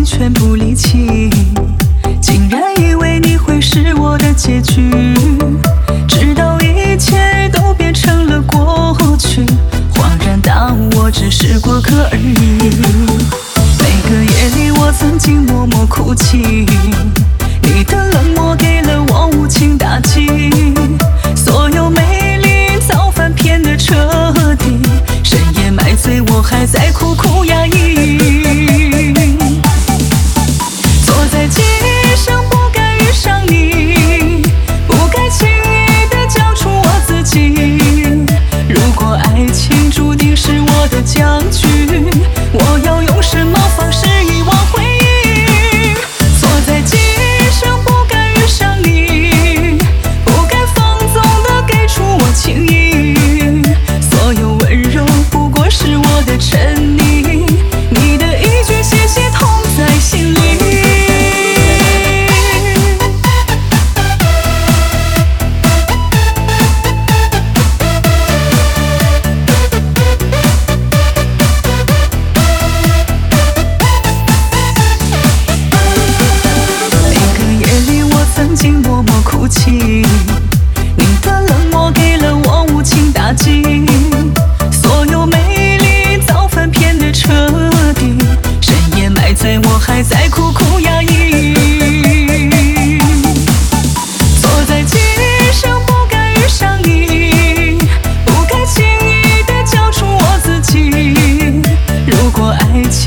全部离弃，竟然以为你会是我的结局，直到一切都变成了过去，恍然大悟我只是过客而已。每个夜里我曾经默默哭泣，你的冷漠给了我无情打击，所有美丽早翻篇的彻底，深夜买醉我还在苦苦压抑。坐在记忆上不该遇上你，不该轻易的交出我自己，如果爱情注定是我的僵局，我要用什么方式遗忘回忆？坐在记忆上不该遇上你，不该放纵的给出我情意，所有温柔不过是我的沉溺，你的一句谢谢痛在心里。曾经默默哭泣，你的冷漠给了我无情打击，所有美丽早翻篇的彻底，深夜买醉我还在苦苦压抑。坐在记忆上不该遇上你，不该轻易的交出我自己，如果爱情